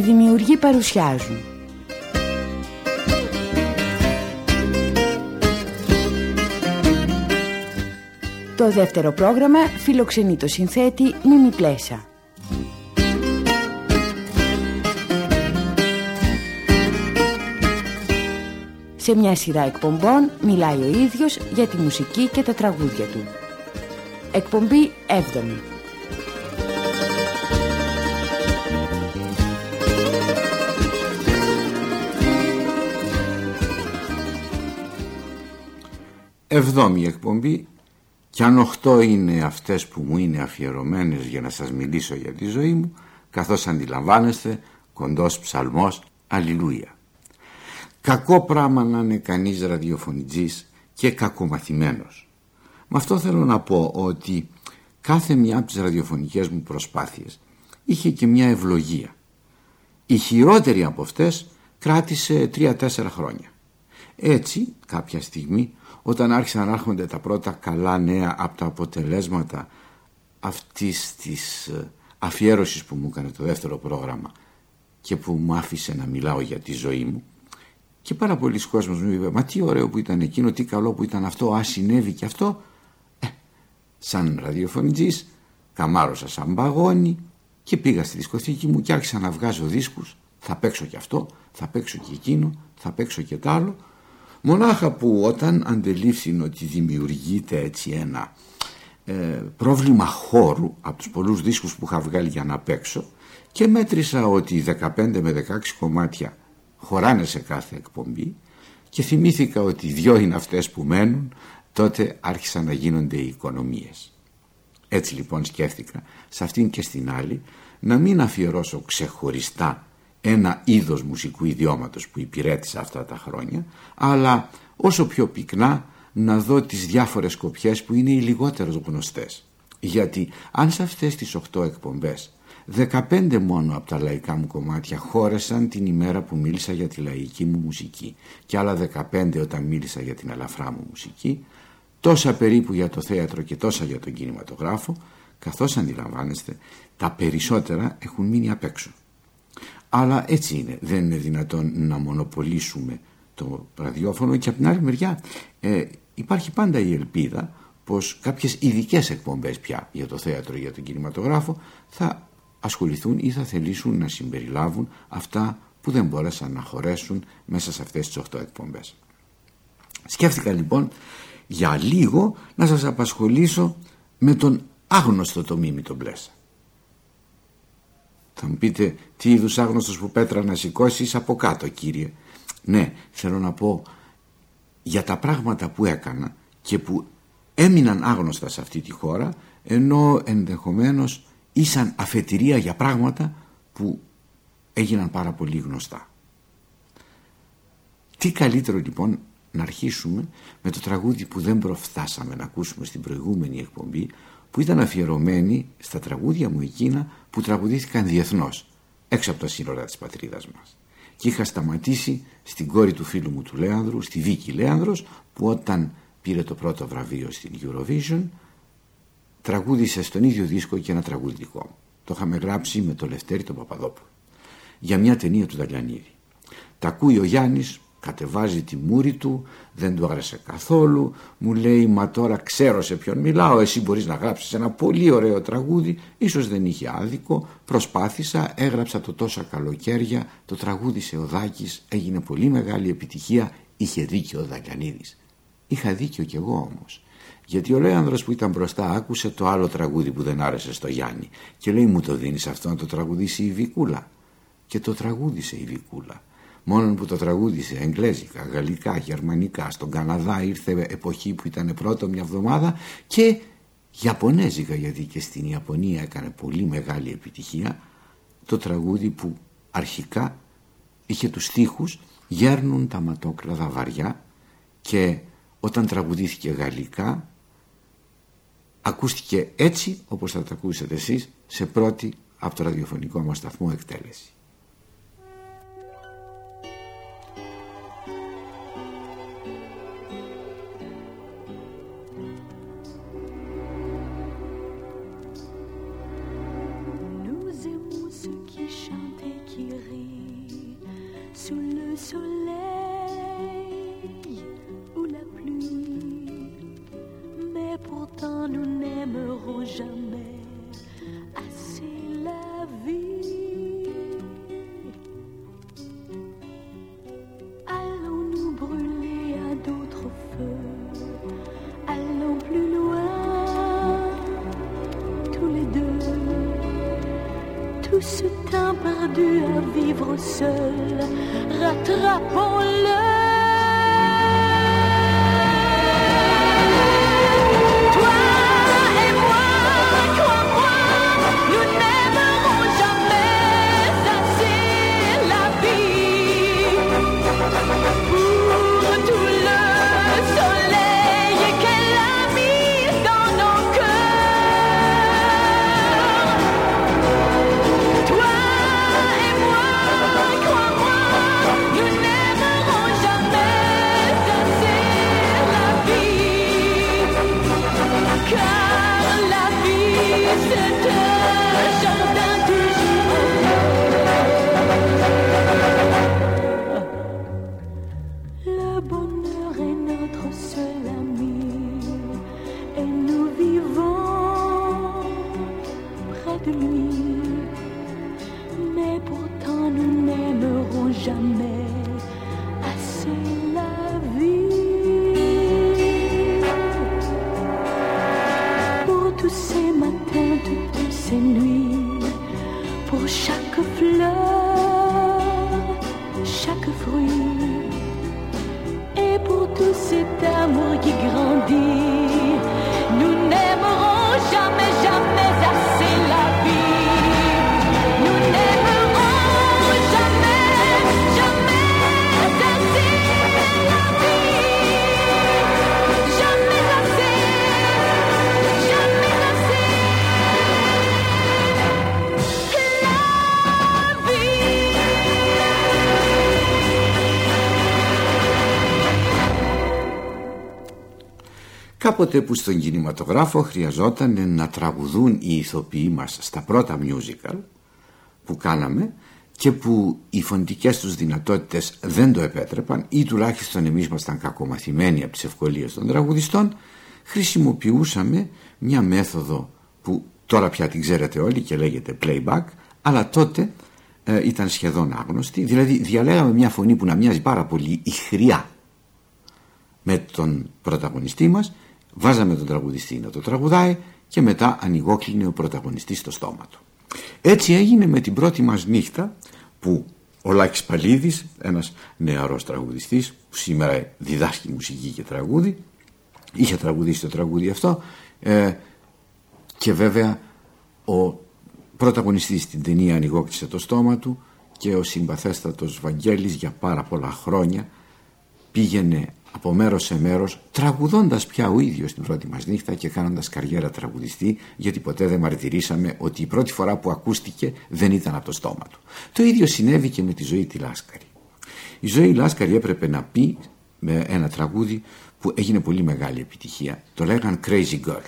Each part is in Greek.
δημιουργοί παρουσιάζουν το δεύτερο πρόγραμμα φιλοξενεί το συνθέτη Μίμη Πλέσα. Σε μια σειρά εκπομπών μιλάει ο ίδιος για τη μουσική και τα τραγούδια του. Εκπομπή 7η. Εβδόμη εκπομπή, κι αν 8 είναι αυτές που μου είναι αφιερωμένες για να σας μιλήσω για τη ζωή μου, καθώς αντιλαμβάνεστε, κοντός ψαλμός, αλληλούια. Κακό πράγμα να είναι κανείς ραδιοφωνιτζής και κακομαθημένος. Με αυτό θέλω να πω ότι κάθε μια από τις ραδιοφωνικές μου προσπάθειες είχε και μια ευλογία. Η χειρότερη από αυτές κράτησε 3-4 χρόνια. Έτσι, κάποια στιγμή, όταν άρχισαν να έρχονται τα πρώτα καλά νέα από τα αποτελέσματα αυτής της αφιέρωσης που μου έκανε το δεύτερο πρόγραμμα και που μου άφησε να μιλάω για τη ζωή μου, και πάρα πολλοί κόσμος μου είπε, μα τι ωραίο που ήταν εκείνο, τι καλό που ήταν αυτό, συνέβη και αυτό. Σαν ραδιοφωνιτζής καμάρωσα σαν μπαγόνι και πήγα στη δισκοθήκη μου και άρχισα να βγάζω δίσκους. Θα παίξω και αυτό, θα παίξω και εκείνο, θα παίξω και τ' άλλο. Μονάχα που όταν αντελήφθην ότι δημιουργείται έτσι ένα πρόβλημα χώρου από τους πολλούς δίσκους που είχα βγάλει για να παίξω και μέτρησα ότι 15 με 16 κομμάτια χωράνε σε κάθε εκπομπή και θυμήθηκα ότι 2 είναι αυτές που μένουν, τότε άρχισαν να γίνονται οι οικονομίες. Έτσι λοιπόν σκέφτηκα σε αυτήν και στην άλλη να μην αφιερώσω ξεχωριστά ένα είδος μουσικού ιδιώματος που υπηρέτησα αυτά τα χρόνια, αλλά όσο πιο πυκνά να δω τις διάφορες σκοπιές που είναι οι λιγότερο γνωστές. Γιατί αν σε αυτές τις 8 εκπομπές 15 μόνο από τα λαϊκά μου κομμάτια χώρεσαν την ημέρα που μίλησα για τη λαϊκή μου μουσική και άλλα 15 όταν μίλησα για την ελαφρά μου μουσική, τόσα περίπου για το θέατρο και τόσα για τον κινηματογράφο, καθώς αντιλαμβάνεστε τα περισσότερα έχουν μείνει απ' έξω. Αλλά έτσι είναι, δεν είναι δυνατόν να μονοπολίσουμε το ραδιόφωνο και από την άλλη μεριά υπάρχει πάντα η ελπίδα πως κάποιες ειδικές εκπομπές πια για το θέατρο ή για τον κινηματογράφο θα ασχοληθούν ή θα θελήσουν να συμπεριλάβουν αυτά που δεν μπόρεσαν να χωρέσουν μέσα σε αυτές τις 8 εκπομπές. Σκέφτηκα λοιπόν για λίγο να σας απασχολήσω με τον άγνωστο το Μίμη τον Πλέσα. Θα μου πείτε, τι είδους άγνωστος που πέτρα να σηκώσεις από κάτω, κύριε? Ναι, θέλω να πω για τα πράγματα που έκανα και που έμειναν άγνωστα σε αυτή τη χώρα, ενώ ενδεχομένως ήσαν αφετηρία για πράγματα που έγιναν πάρα πολύ γνωστά. Τι καλύτερο λοιπόν να αρχίσουμε με το τραγούδι που δεν προφτάσαμε να ακούσουμε στην προηγούμενη εκπομπή, που ήταν αφιερωμένη στα τραγούδια μου εκείνα που τραγουδήθηκαν διεθνώς, έξω από τα σύνορα της πατρίδας μας. Και είχα σταματήσει στην κόρη του φίλου μου του Λέανδρου, στη Βίκη Λέανδρος, που όταν πήρε το πρώτο βραβείο στην Eurovision τραγούδισε στον ίδιο δίσκο και ένα τραγούδι δικό μου. Το είχαμε γράψει με το Λευτέρη τον Παπαδόπουλο για μια ταινία του Δαλιανίδη. Τα ακούει ο Γιάννης, κατεβάζει τη μούρη του, δεν του άρεσε καθόλου, μου λέει, μα τώρα ξέρω σε ποιον μιλάω, εσύ μπορείς να γράψεις ένα πολύ ωραίο τραγούδι. Ίσως δεν είχε άδικο, προσπάθησα, έγραψα το τόσα καλοκαίρια, το τραγούδισε ο Δάκης, έγινε πολύ μεγάλη επιτυχία, είχε δίκιο ο Δαλιανίδης. Είχα δίκιο κι εγώ όμως, γιατί ο Λέανδρος που ήταν μπροστά άκουσε το άλλο τραγούδι που δεν άρεσε στο Γιάννη και λέει, μου το δίνεις αυτό να το τραγουδήσει η Βικούλα? Και το τραγούδισε η Βικούλα. Μόνον που το τραγούδισε εγγλέζικα, γαλλικά, γερμανικά. Στον Καναδά ήρθε εποχή που ήταν πρώτο μια εβδομάδα, και ιαπωνέζικα, γιατί και στην Ιαπωνία έκανε πολύ μεγάλη επιτυχία το τραγούδι που αρχικά είχε τους στίχους «Γέρνουν τα ματόκλαδα βαριά», και όταν τραγουδήθηκε γαλλικά ακούστηκε έτσι όπως θα το ακούσετε εσείς σε πρώτη από το ραδιοφωνικό μας σταθμό εκτέλεση. Nous aimons ceux qui chantent et qui rient. sous le soleil ou la pluie, mais pourtant nous n'aimerons jamais assez la vie. Allons-nous brûler à d'autres feux? Allons plus loin, tous les deux. Tout ce temps perdu à vivre seul, rattrapons-le. Toi et moi, crois-moi, nous n'aimerons jamais assez la vie. Pour tout le soleil qu'elle a mis dans nos cœurs. Toi et moi, crois-moi, nous n'aimerons jamais assez la vie. Car la vie, c'est un jardin toujours en fleurs. Le bonheur est notre seul ami et nous vivons près de lui. Mais pourtant nous n'aimerons jamais assez la vie. Pour tous ces matins, toutes ces nuits, pour chaque fleur, chaque fruit, et pour tout cet amour qui grandit, nous n'aimerons jamais, jamais assez la vie. Nous n'aimerons jamais, jamais assez la vie. Jamais assez, jamais assez la vie. Κάποτε που στον κινηματογράφο χρειαζόταν να τραγουδούν οι ηθοποιοί μας στα πρώτα musical που κάναμε και που οι φωνητικές τους δυνατότητες δεν το επέτρεπαν ή τουλάχιστον εμείς ήμασταν κακομαθημένοι από τις ευκολίες των τραγουδιστών, χρησιμοποιούσαμε μια μέθοδο που τώρα πια την ξέρετε όλοι και λέγεται playback, αλλά τότε ήταν σχεδόν άγνωστη. Δηλαδή διαλέγαμε μια φωνή που να μοιάζει πάρα πολύ ηχριά με τον πρωταγωνιστή μας, βάζαμε τον τραγουδιστή να το τραγουδάει και μετά ανοιγόκλεινε ο πρωταγωνιστής στο στόμα του. Έτσι έγινε με την πρώτη μας νύχτα που ο Λάκης Παλίδης, ένας νεαρός τραγουδιστής που σήμερα διδάσκει μουσική και τραγούδι, είχε τραγουδήσει το τραγούδι αυτό και βέβαια ο πρωταγωνιστής στην ταινία ανοιγόκλεισε το στόμα του και ο συμπαθέστατος Βαγγέλης για πάρα πολλά χρόνια πήγαινε από μέρος σε μέρος τραγουδώντας πια ο ίδιος την πρώτη μας νύχτα και κάνοντας καριέρα τραγουδιστή, γιατί ποτέ δεν μαρτυρήσαμε ότι η πρώτη φορά που ακούστηκε δεν ήταν από το στόμα του. Το ίδιο συνέβη και με τη Ζωή τη Λάσκαρη. Η Ζωή Λάσκαρη έπρεπε να πει με ένα τραγούδι που έγινε πολύ μεγάλη επιτυχία, το λέγαν Crazy Girl.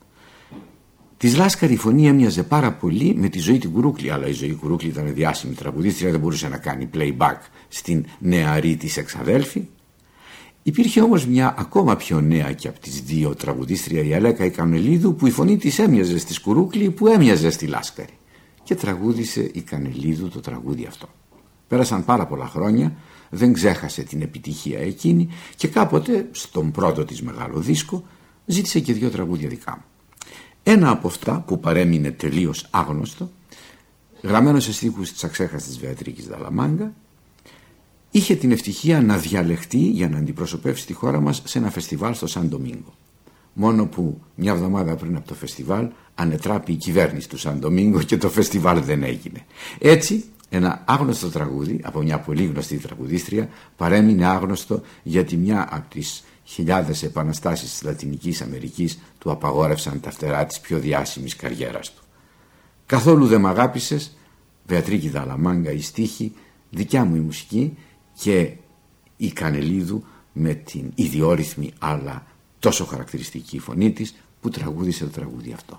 Της Λάσκαρη η φωνή έμοιαζε πάρα πολύ με τη Ζωή την Κουρούκλη, αλλά η Ζωή Κουρούκλη ήταν διάσημη τραγουδίστρια, δεν μπορούσε να κάνει playback στην νεαρή της εξαδέλφη. Υπήρχε όμως μια ακόμα πιο νέα και από τις δύο τραγουδίστρια, η Αλέκα η Κανελίδου, που η φωνή της έμοιαζε στη Σκουρούκλη που έμοιαζε στη Λάσκαρη και τραγούδισε η Κανελίδου το τραγούδι αυτό. Πέρασαν πάρα πολλά χρόνια, δεν ξέχασε την επιτυχία εκείνη και κάποτε στον πρώτο της μεγάλο δίσκο ζήτησε και δύο τραγούδια δικά μου. Ένα από αυτά που παρέμεινε τελείως άγνωστο, γραμμένο σε στίχους της αξέχαστης Βεατρίκης Δαλαμάγκα, είχε την ευτυχία να διαλεχτεί για να αντιπροσωπεύσει τη χώρα μας σε ένα φεστιβάλ στο Σαν Ντομίνγκο. Μόνο που μια εβδομάδα πριν από το φεστιβάλ ανετράπη η κυβέρνηση του Σαν Ντομίνγκο και το φεστιβάλ δεν έγινε. Έτσι ένα άγνωστο τραγούδι από μια πολύ γνωστή τραγουδίστρια παρέμεινε άγνωστο γιατί μια από τις χιλιάδες επαναστάσεις της Λατινικής Αμερικής του απαγόρευσαν τα φτερά της πιο διάσημης καριέρας του. Καθόλου δεν μ' αγάπησες, Βεατρίκη Δαλαμάγκα η στίχη, δικιά μου η μουσική και η Κανελίδου με την ιδιόρυθμη αλλά τόσο χαρακτηριστική φωνή της που τραγούδισε το τραγούδι αυτό.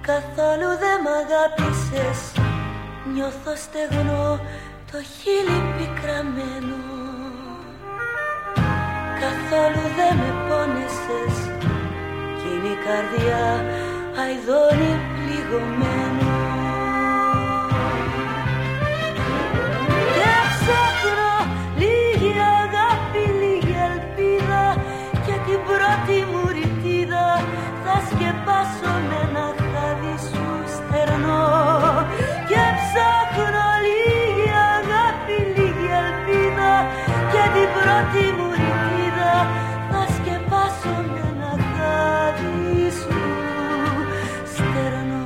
καθόλου δεν μ' αγάπησες. Νιώθω στεγνό το χείλι πικραμένο. Καθόλου δεν με πόνεσες κι είναι η καρδιά αηδώνει πληγωμένο. Και ψάχνω λίγη αγάπη, λίγη ελπίδα και την πρώτη μου ρητίδα θα σκεπάσω με ένα χάδι σου στερνό. Και ψάχνω λίγη αγάπη, λίγη ελπίδα και την πρώτη μου ρητίδα θα σκεπάσω με ένα χάδι σου στερνό.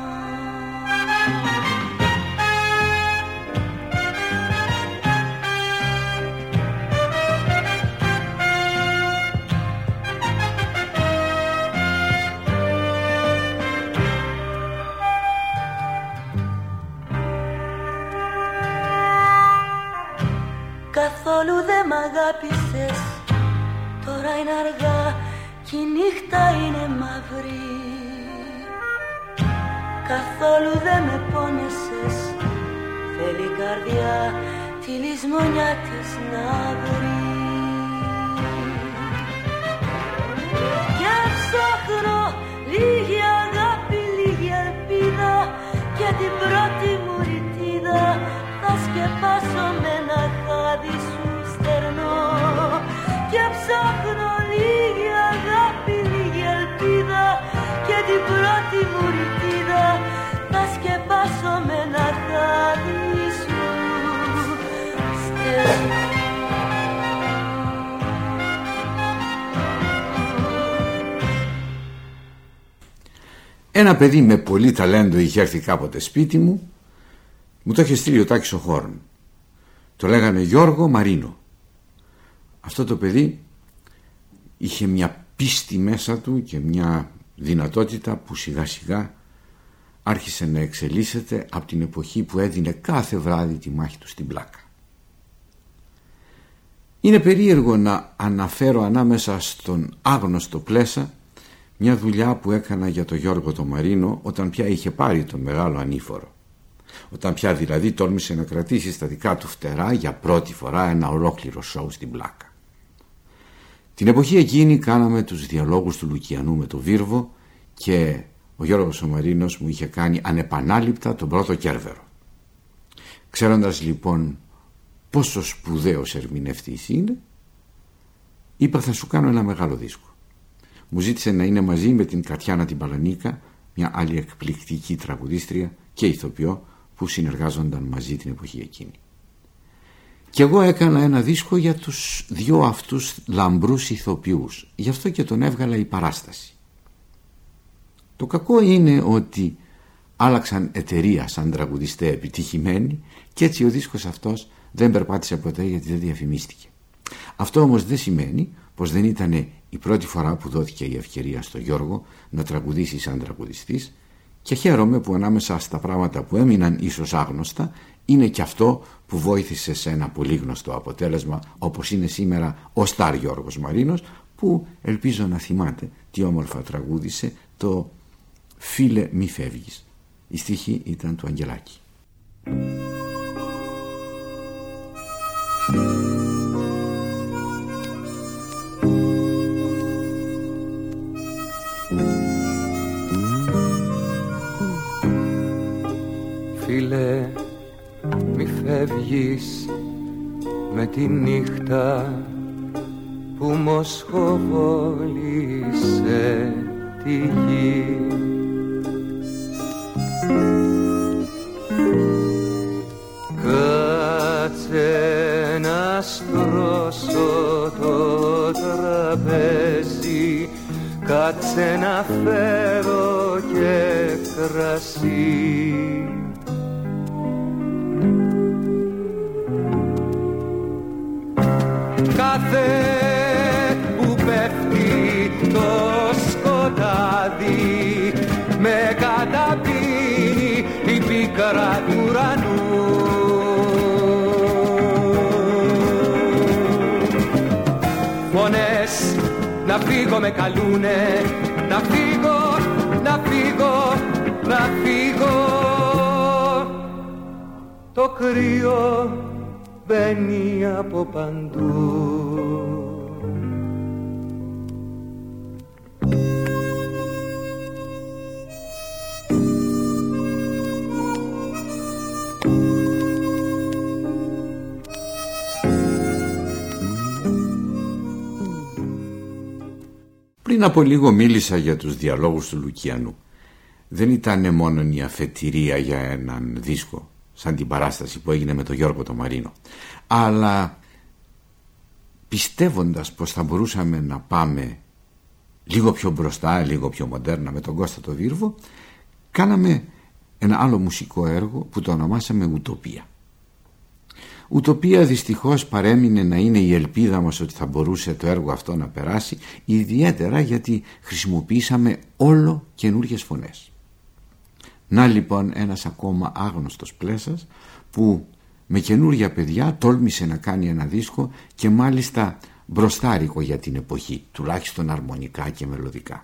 Καθόλου δεν μ' αγάπησες, τώρα είναι αργά κι η νύχτα είναι μαύρη. Καθόλου δεν με πόνεσες, θέλει η καρδιά τη λησμονιά της να βρει. Και ψάχνω λίγη αγάπη, λίγη ελπίδα και την πρώτη μου ρητίδα θα σκεπάσω με ένα χάδι σου στερνό. Και ψάχνω λίγη αγάπη, λίγη ελπίδα και την πρώτη μου ρητίδα θα σκεπάσω με ένα χάδι σου στερνό. Ένα παιδί με πολύ ταλέντο είχε έρθει κάποτε σπίτι μου. Μου το είχε στείλει ο Τάκης ο Χόρν. Το λέγανε Γιώργο Μαρίνο. Αυτό το παιδί είχε μια πίστη μέσα του και μια δυνατότητα που σιγά σιγά άρχισε να εξελίσσεται από την εποχή που έδινε κάθε βράδυ τη μάχη του στην πλάκα. Είναι περίεργο να αναφέρω ανάμεσα στον άγνωστο Πλέσα μια δουλειά που έκανα για τον Γιώργο το Μαρίνο όταν πια είχε πάρει τον μεγάλο ανήφορο. Όταν πια δηλαδή τόλμησε να κρατήσει στα δικά του φτερά για πρώτη φορά ένα ολόκληρο σόου στην πλάκα. Την εποχή εκείνη κάναμε τους διαλόγους του Λουκιανού με το Βίρβο και ο Γιώργος ο Μαρίνος μου είχε κάνει ανεπανάληπτα τον πρώτο Κέρβερο. Ξέροντας λοιπόν πόσο σπουδαίος ερμηνευτής είναι, είπα θα σου κάνω ένα μεγάλο δίσκο. Μου ζήτησε να είναι μαζί με την Κατιάνα την Παλανίκα, μια άλλη εκπληκτική τραγουδίστρια και ηθοποιό που συνεργάζονταν μαζί την εποχή εκείνη. Και εγώ έκανα ένα δίσκο για τους δυο αυτούς λαμπρούς ηθοποιούς. Γι' αυτό και τον έβγαλα η παράσταση. Το κακό είναι ότι άλλαξαν εταιρεία σαν τραγουδιστέ επιτυχημένοι και έτσι ο δίσκος αυτός δεν περπάτησε ποτέ γιατί δεν διαφημίστηκε. Αυτό όμως δεν σημαίνει πως δεν ήταν η πρώτη φορά που δόθηκε η ευκαιρία στο Γιώργο να τραγουδήσει σαν τραγουδιστής και χαίρομαι που ανάμεσα στα πράγματα που έμειναν ίσως άγνωστα είναι και αυτό που βοήθησε σε ένα πολύ γνωστό αποτέλεσμα όπως είναι σήμερα ο Στάρ Γιώργος Μαρίνος, που ελπίζω να θυμάται τι όμορφα τραγούδισε το «Φίλε μη φεύγεις». Η στίχη ήταν του Αγγελάκη. Φίλε, μη φεύγεις με τη νύχτα που μοσχοβόλησε τη γη. Κάτσε να στρώσω το τραπέζι, κάτσε να φέρω και κρασί. Κάθε που πέφτει το σκοτάδι με καταπίνει η πίκρα του ουρανού. Φωνές να φύγω με καλούνε, να φύγω, να φύγω κρύο μπαίνει από παντού. Πριν από λίγο μίλησα για τους διαλόγους του Λουκιανού. Δεν ήταν μόνο η αφετηρία για έναν δίσκο, σαν την παράσταση που έγινε με τον Γιώργο τον Μαρίνο, αλλά πιστεύοντας πως θα μπορούσαμε να πάμε λίγο πιο μπροστά, λίγο πιο μοντέρνα με τον Κώστα το Βίρβο, κάναμε ένα άλλο μουσικό έργο που το ονομάσαμε Ουτοπία. Ουτοπία δυστυχώς παρέμεινε να είναι η ελπίδα μας ότι θα μπορούσε το έργο αυτό να περάσει, ιδιαίτερα γιατί χρησιμοποιήσαμε όλο καινούριες φωνές. Να λοιπόν ένας ακόμα άγνωστος Πλέσας που με καινούρια παιδιά τόλμησε να κάνει ένα δίσκο και μάλιστα μπροστάρικο για την εποχή, τουλάχιστον αρμονικά και μελωδικά.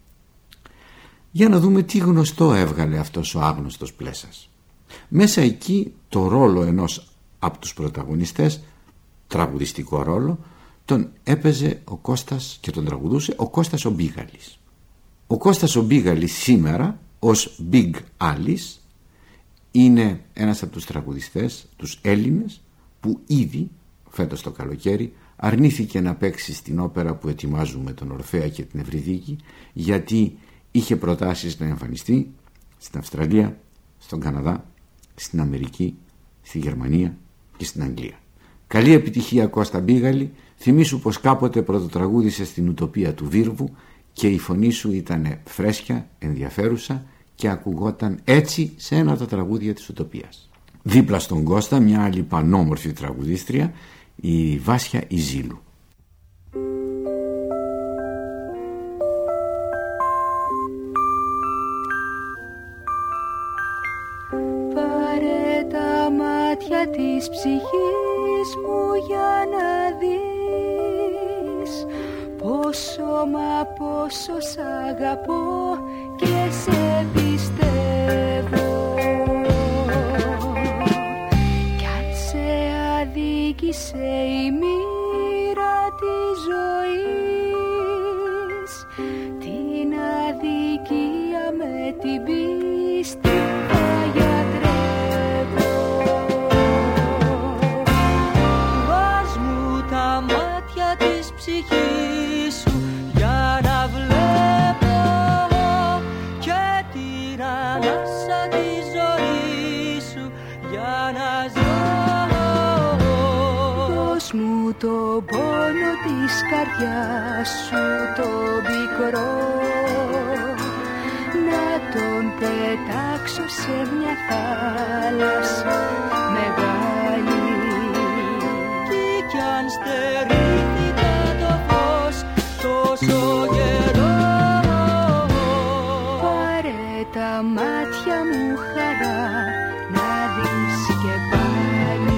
Για να δούμε τι γνωστό έβγαλε αυτός ο άγνωστος Πλέσας. Μέσα εκεί το ρόλο ενός από τους πρωταγωνιστές, τραγουδιστικό ρόλο, τον έπαιζε ο Κώστας και τον τραγουδούσε ο Κώστας ο Μπίγαλης. Ο Κώστας ο Μπίγαλης σήμερα ως Big Alice είναι ένας από τους τραγουδιστές, τους Έλληνες, που ήδη φέτος το καλοκαίρι αρνήθηκε να παίξει στην όπερα που ετοιμάζουμε τον Ορφέα και την Ευρυδίκη, γιατί είχε προτάσεις να εμφανιστεί στην Αυστραλία, στον Καναδά, στην Αμερική, στη Γερμανία και στην Αγγλία. Καλή επιτυχία Κώστα Μπίγαλη, θυμήσου πως κάποτε πρωτοτραγούδησε στην Ουτοπία του Βίρβου και η φωνή σου ήταν φρέσκια, ενδιαφέρουσα και ακουγόταν έτσι σε ένα από τα τραγούδια της Ουτοπίας. Δίπλα στον Κώστα μια άλλη πανόμορφη τραγουδίστρια, η Βάσια Ιζήλου. Πάρε τα μάτια της ψυχής μου για να δεις πόσο μα πόσο σ' αγαπώ και σε πιστεύω. Κι αν σε αδίκησε η μοίρα της ζωής, την αδικία με την πίστη θα γιατρεύω. Βάζ μου τα μάτια της ψυχής σου για να βλέπω και την ανάσα της ζωής σου για να ζω. Δώσ' μου το πόνο της καρδιάς σου το πικρό, να τον πετάξω σε μια θάλασσα μεγάλη. Κι αν στερήθηκα το φως τόσο καιρό, πάρε τα μάτια μου χαρά να δεις και πάλι.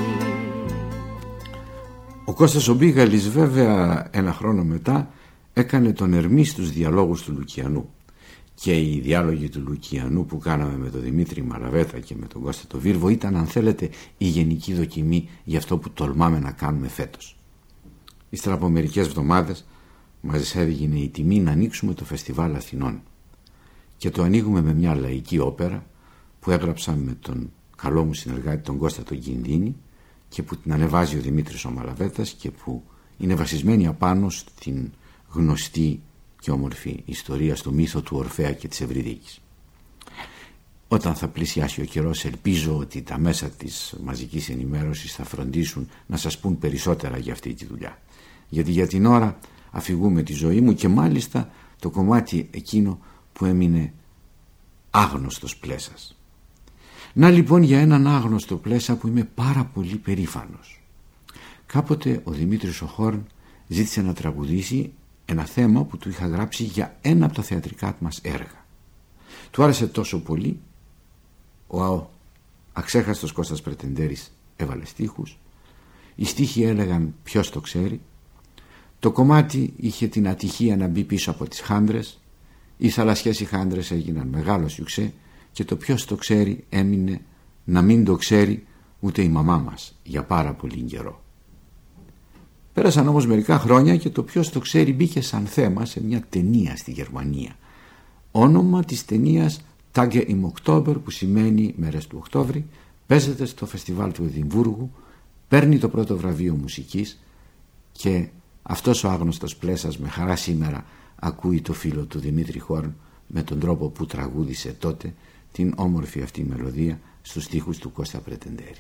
Ο Κώστας ο Μπίγαλης βέβαια ένα χρόνο μετά έκανε τον Ερμή στους διαλόγους του Λουκιανού, και οι διάλογοι του Λουκιανού που κάναμε με τον Δημήτρη Μαραβέτα και με τον Κώστα το Βίρβο ήταν, αν θέλετε, η γενική δοκιμή για αυτό που τολμάμε να κάνουμε φέτος. Ύστερα από μερικές εβδομάδες μας έδινε η τιμή να ανοίξουμε το Φεστιβάλ Αθηνών, και το ανοίγουμε με μια λαϊκή όπερα που έγραψα με τον καλό μου συνεργάτη τον Κώστα τον Κινδύνη και που την ανεβάζει ο Δημήτρης ο Μαραβέτας και που είναι βασισμένη απάνω στην γνωστή και όμορφη ιστορία, στο μύθο του Ορφέα και της Ευρυδίκης. Όταν θα πλησιάσει ο καιρός, ελπίζω ότι τα μέσα της μαζικής ενημέρωσης θα φροντίσουν να σας πούν περισσότερα για αυτή τη δουλειά, γιατί για την ώρα αφηγούμε τη ζωή μου και μάλιστα το κομμάτι εκείνο που έμεινε άγνωστος Πλέσας. Να λοιπόν για έναν άγνωστο Πλέσα που είμαι πάρα πολύ περήφανος. Κάποτε ο Δημήτρης ο Χόρν ζήτησε να τραγουδήσει ένα θέμα που του είχα γράψει για ένα από τα θεατρικά μας έργα. Του άρεσε τόσο πολύ, ο αξέχαστος Κώστας Πρετεντέρης έβαλε στίχους, οι στίχοι έλεγαν ποιος το ξέρει, το κομμάτι είχε την ατυχία να μπει πίσω από τις χάντρες, οι θαλασσιές οι χάντρες έγιναν μεγάλο σιουξέ και το ποιος το ξέρει έμεινε να μην το ξέρει ούτε η μαμά μας για πάρα πολύ καιρό. Πέρασαν όμως μερικά χρόνια και το ποιος το ξέρει μπήκε σαν θέμα σε μια ταινία στη Γερμανία. Όνομα της ταινίας Tage im Oktober, που σημαίνει μέρες του Οκτώβρη, παίζεται στο φεστιβάλ του Εδιμβούργου, παίρνει το πρώτο βραβείο μουσικής και αυτός ο άγνωστος Πλέσας με χαρά σήμερα ακούει το φίλο του Δημήτρη Χόρν με τον τρόπο που τραγούδισε τότε την όμορφη αυτή μελωδία στους στίχους του Κώστα Πρετεντέρη.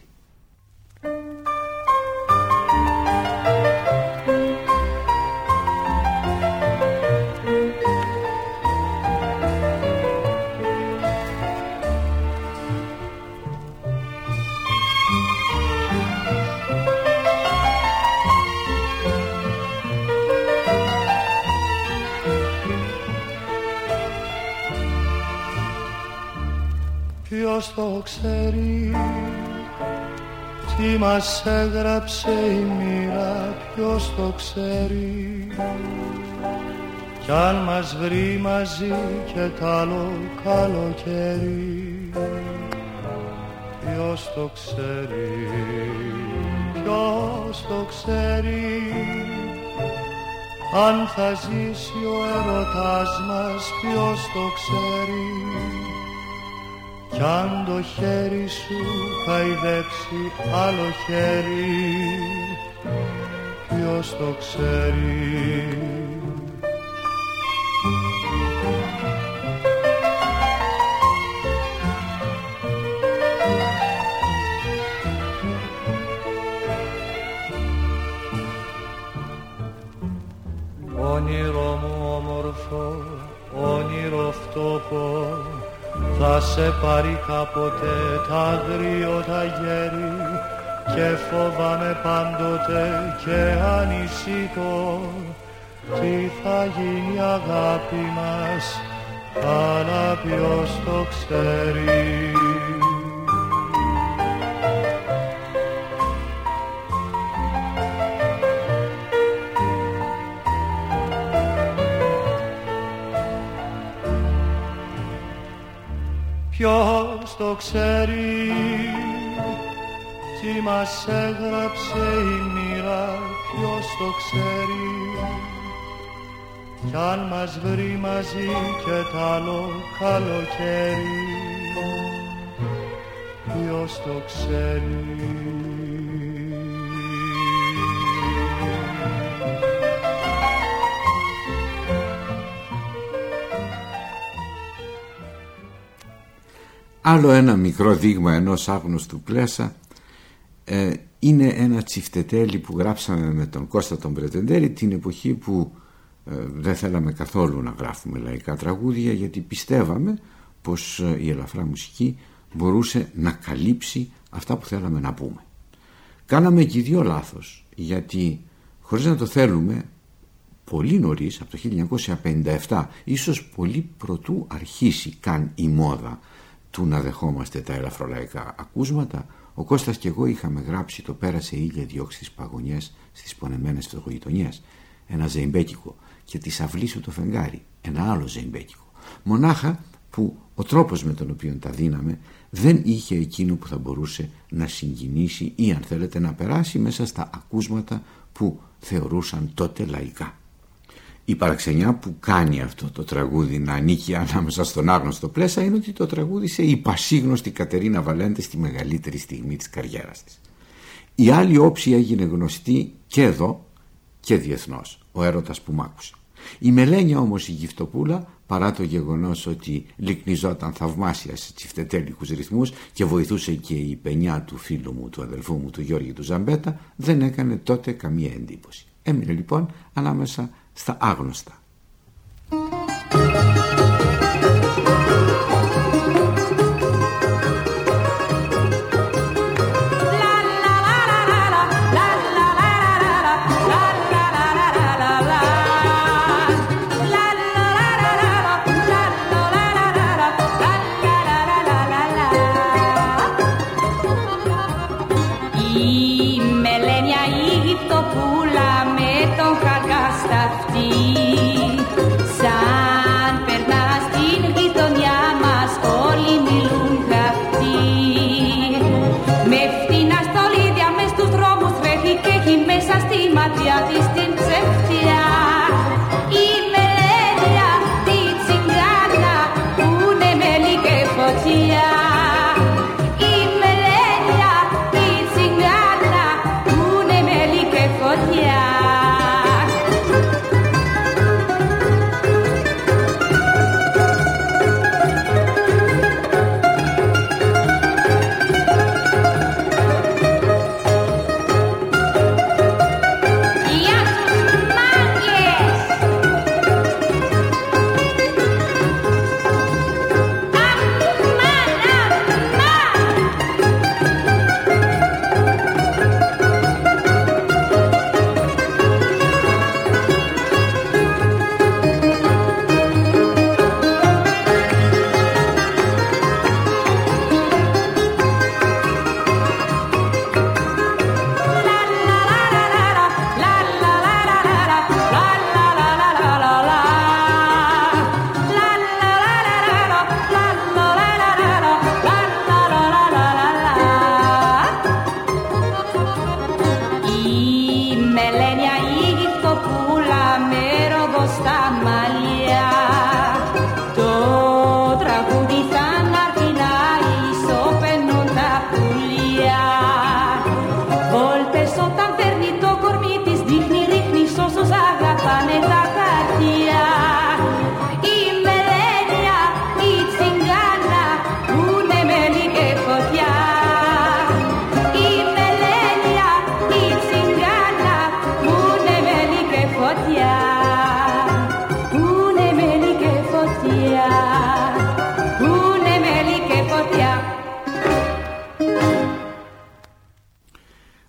Ποιος το ξέρει, τι μας έγραψε η μοίρα, ποιος το ξέρει, κι αν μας βρει μαζί και τ' άλλο καλοκαίρι. Ποιος το ξέρει, ποιος το ξέρει, αν θα ζήσει ο έρωτας μας, ποιος το ξέρει, κι αν το χέρι σου χαϊδέψει άλλο χέρι, ποιος το ξέρει. Όνειρο μου όμορφο, όνειρο φτωχό, θα σε πάρει κάποτε τ' άγριο τα γέρι, και φοβάμαι πάντοτε και ανησυχώ, τι θα γίνει η αγάπη μας, αλλά ποιος το ξέρει. Ποιος το ξέρει, τι μας έγραψε η μοίρα, ποιος το ξέρει, κι αν μας βρει μαζί και τ' άλλο καλοκαίρι, ποιος το ξέρει. Άλλο ένα μικρό δείγμα ενός άγνωστου Πλέσα είναι ένα τσιφτετέλι που γράψαμε με τον Κώστα τον Πρετεντέρη την εποχή που δεν θέλαμε καθόλου να γράφουμε λαϊκά τραγούδια, γιατί πιστεύαμε πως η ελαφρά μουσική μπορούσε να καλύψει αυτά που θέλαμε να πούμε. Κάναμε και δύο λάθος, γιατί χωρίς να το θέλουμε πολύ νωρίς, από το 1957, ίσως πολύ προτού αρχίσει καν η μόδα του να δεχόμαστε τα ελαφρολαϊκά ακούσματα, ο Κώστας και εγώ είχαμε γράψει το «Πέρασε ήλια διώξει τις παγωνιές στις πονεμένες φτωχογειτονιές», ένα ζεϊμπέκικο, και «Της αυλής σου το φεγγάρι», ένα άλλο ζεϊμπέκικο. Μονάχα που ο τρόπος με τον οποίο τα δίναμε δεν είχε εκείνο που θα μπορούσε να συγκινήσει ή, αν θέλετε, να περάσει μέσα στα ακούσματα που θεωρούσαν τότε λαϊκά. Η παραξενιά που κάνει αυτό το τραγούδι να ανήκει ανάμεσα στον άγνωστο Πλέσα είναι ότι το τραγούδισε η πασίγνωστη Κατερίνα Βαλέντε στη μεγαλύτερη στιγμή της καριέρας της. Η άλλη όψη έγινε γνωστή και εδώ και διεθνώς, ο έρωτας που μ' άκουσε. Η Μελένια όμως η Γυφτοπούλα, παρά το γεγονός ότι λυκνιζόταν θαυμάσια σε τσιφτετέλικους ρυθμούς και βοηθούσε και η πενιά του φίλου μου, του αδελφού μου, του Γιώργη του Ζαμπέτα, δεν έκανε τότε καμία εντύπωση. Έμεινε λοιπόν ανάμεσα στα άγνωστα. Η Μελένια η Γυφτοπούλα με τον χαγκά στα αυτή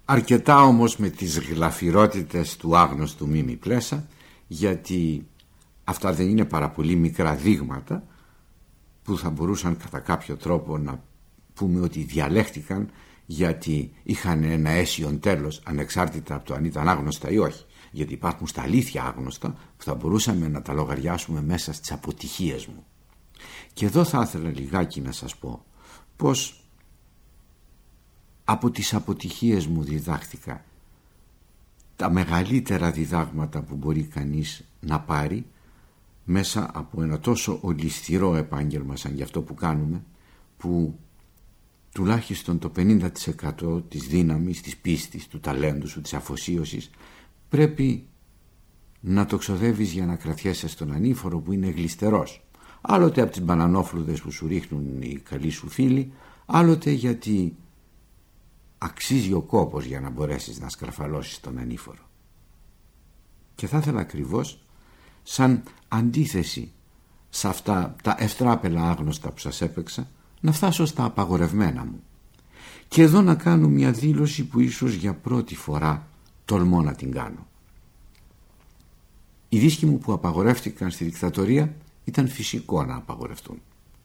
Αρκετά όμως με τις γλαφυρότητες του άγνωστου Μίμη Πλέσα, γιατί αυτά δεν είναι πάρα πολύ μικρά δείγματα που θα μπορούσαν κατά κάποιο τρόπο να πούμε ότι διαλέχτηκαν γιατί είχαν ένα αίσιον τέλος, ανεξάρτητα από το αν ήταν άγνωστα ή όχι. Γιατί υπάρχουν στα αλήθεια άγνωστα που θα μπορούσαμε να τα λογαριάσουμε μέσα στις αποτυχίες μου. Και εδώ θα ήθελα λιγάκι να σας πω πως από τις αποτυχίες μου διδάχτηκα τα μεγαλύτερα διδάγματα που μπορεί κανείς να πάρει μέσα από ένα τόσο ολισθηρό επάγγελμα σαν γι' αυτό που κάνουμε, που τουλάχιστον το 50% της δύναμης, της πίστης, του ταλέντου σου, της αφοσίωσης πρέπει να το ξοδεύεις για να κρατιέσαι στον ανήφορο που είναι γλιστερός. Άλλοτε από τις μπανανόφλουδες που σου ρίχνουν οι καλοί σου φίλοι, άλλοτε γιατί αξίζει ο κόπος για να μπορέσεις να σκαρφαλώσεις τον ανήφορο. Και θα ήθελα ακριβώς σαν αντίθεση σε αυτά τα ευτράπελα άγνωστα που σας έπαιξα να φτάσω στα απαγορευμένα μου. Και εδώ να κάνω μια δήλωση που ίσως για πρώτη φορά τολμώ να την κάνω. Οι δίσκοι μου που απαγορεύτηκαν στη δικτατορία ήταν φυσικό να απαγορευτούν.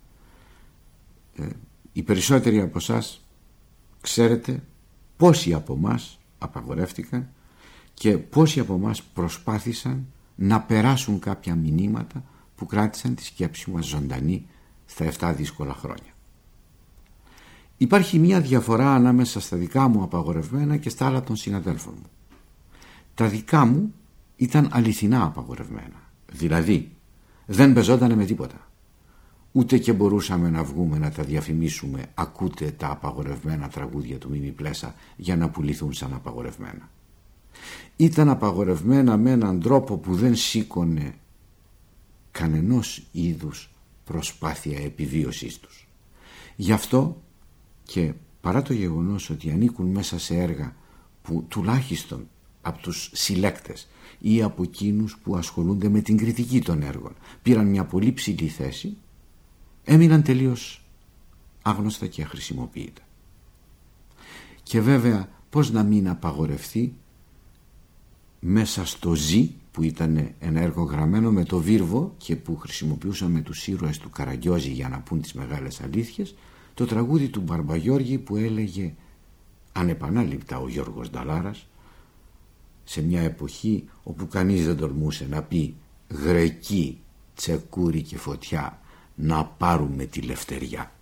Οι περισσότεροι από εσάς ξέρετε πόσοι από εμάς απαγορεύτηκαν και πόσοι από εμάς προσπάθησαν να περάσουν κάποια μηνύματα που κράτησαν τη σκέψη μας ζωντανή στα 7 δύσκολα χρόνια. Υπάρχει μια διαφορά ανάμεσα στα δικά μου απαγορευμένα και στα άλλα των συναδέλφων μου. Τα δικά μου ήταν αληθινά απαγορευμένα. Δηλαδή δεν παίζονταν με τίποτα. Ούτε και μπορούσαμε να βγούμε να τα διαφημίσουμε ακούτε τα απαγορευμένα τραγούδια του Μίμη Πλέσα για να πουληθούν σαν απαγορευμένα. Ήταν απαγορευμένα με έναν τρόπο που δεν σήκωνε κανενός είδους προσπάθεια επιβίωσής τους. Γι' αυτό και παρά το γεγονός ότι ανήκουν μέσα σε έργα που τουλάχιστον από τους συλλέκτες ή από εκείνους που ασχολούνται με την κριτική των έργων πήραν μια πολύ ψηλή θέση, έμειναν τελείως άγνωστα και αχρησιμοποιητά. Και βέβαια πώς να μην απαγορευτεί μέσα στο «Ζή» που ήταν ένα έργο γραμμένο με το Βίρβο και που χρησιμοποιούσαμε τους ήρωες του Καραγκιόζη για να πούν τις μεγάλες αλήθειες, το τραγούδι του Μπαρμπαγιώργη που έλεγε ανεπανάληπτα ο Γιώργος Νταλάρας σε μια εποχή όπου κανείς δεν τολμούσε να πει «Γρεκή, τσεκούρι και φωτιά, να πάρουμε τη λευτεριά».